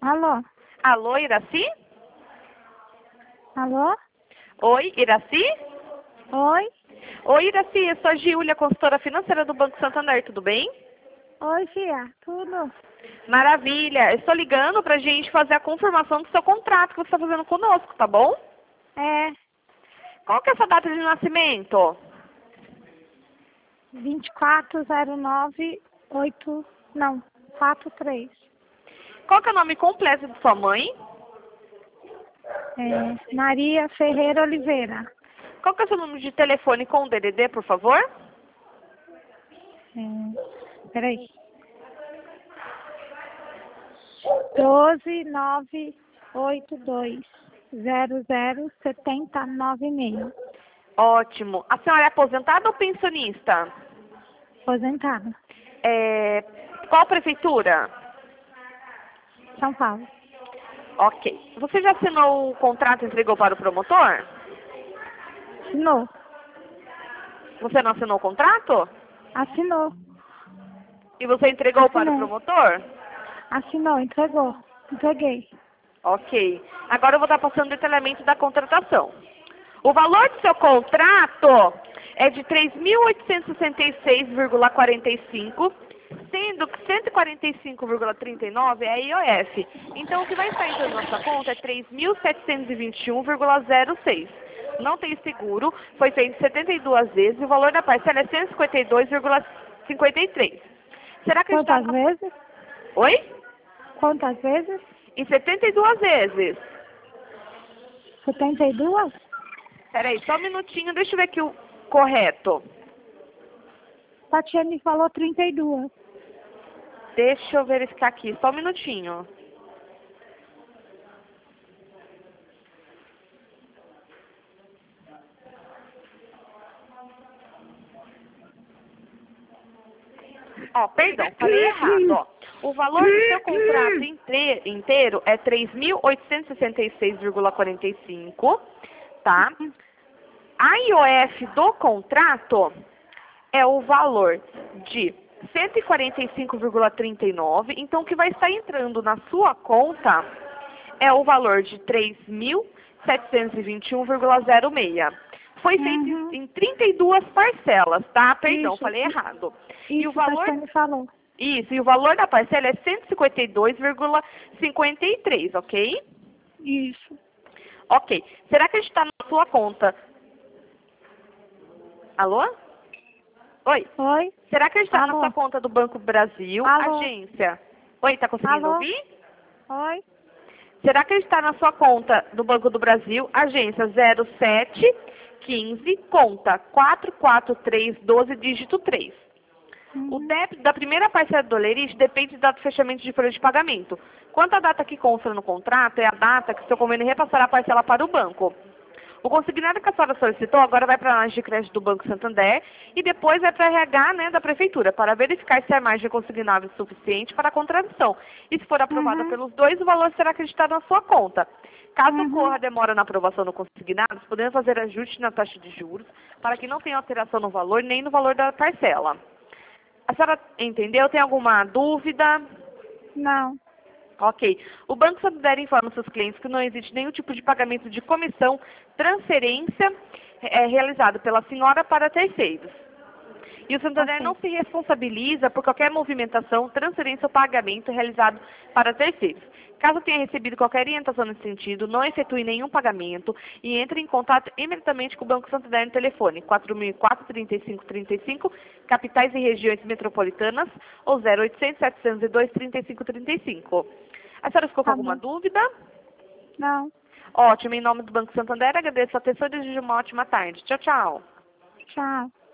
Alô? Alô, Iraci? Alô? Oi, Iraci? Oi? Oi, Iraci, eu sou a Giulia, consultora financeira do Banco Santander, tudo bem? Oi, Fia. Tudo? Maravilha, eu estou ligando para a gente fazer a confirmação do seu contrato que você está fazendo conosco, tá bom? É Qual que é a sua data de nascimento? 24098... Não, 43. Qual que é o nome completo de sua mãe? Maria Ferreira Oliveira. Qual que é o seu número de telefone com o DDD, por favor? Peraí. 12982007096. Ótimo. A senhora é aposentada ou pensionista? Aposentada. Qual prefeitura? São Paulo. Ok. Você já assinou o contrato e entregou para o promotor? Assinou. Você não assinou o contrato? Assinou. E você entregou para o Assinei. promotor? Assinou, entregou. Entreguei. Ok. Agora eu vou estar passando o detalhamento da contratação. O valor do seu contrato é de R$ 3.866,45, sendo que 145,39 é a IOF. Então, o que vai estar entrando na sua conta é 3.721,06. Não tem seguro, foi feito 72 vezes e o valor da parcela é 152,53. Será que a gente Quantas vezes? Oi? Quantas vezes? Em 72 vezes. 72? Peraí, só um minutinho, deixa eu ver aqui o correto. Tatiane falou 32. Deixa eu verificar aqui, só um minutinho. Ó, perdão, falei errado, ó. O valor do seu contrato inteiro é 3.866,45, tá? A IOF do contrato é o valor de 145,39. Então, o que vai estar entrando na sua conta é o valor de 3.721,06. Foi feito em 32 parcelas, tá? Perdão, Isso. falei errado. Isso, E o valor... Tatiane falou. Isso, e o valor da parcela é 152,53, ok? Isso. Ok. Será que a gente está na sua conta? Alô? Oi? Oi? Será que a gente está na Alô? sua conta do Banco Brasil, Alô? agência? Oi, tá conseguindo Alô? ouvir? Oi? Será que a gente está na sua conta do Banco do Brasil, agência 0715, conta 44312, dígito 3? O débito da primeira parcela do Olerite depende do fechamento de folha de pagamento. Quanto à data que consta no contrato, é a data que o seu convênio repassará a parcela para o banco. O consignado que a senhora solicitou agora vai para a análise de crédito do Banco Santander e depois vai para a RH, né, da Prefeitura, para verificar se a margem consignável é suficiente para a contradição. E se for aprovada pelos dois, o valor será acreditado na sua conta. Caso ocorra demora na aprovação do consignado, podemos fazer ajuste na taxa de juros para que não tenha alteração no valor nem no valor da parcela. A senhora entendeu? Tem alguma dúvida? Não. Ok. O Banco Santander informa seus clientes que não existe nenhum tipo de pagamento de comissão, transferência realizado pela senhora para terceiros. E o Santander não se responsabiliza por qualquer movimentação, transferência ou pagamento realizado para terceiros. Caso tenha recebido qualquer orientação nesse sentido, não efetue nenhum pagamento e entre em contato imediatamente com o Banco Santander no telefone 4004-3535, capitais e regiões metropolitanas, ou 0800-702-3535. A senhora ficou com alguma dúvida? Não. Ótimo. Em nome do Banco Santander, agradeço a atenção e desejo uma ótima tarde. Tchau, tchau. Tchau.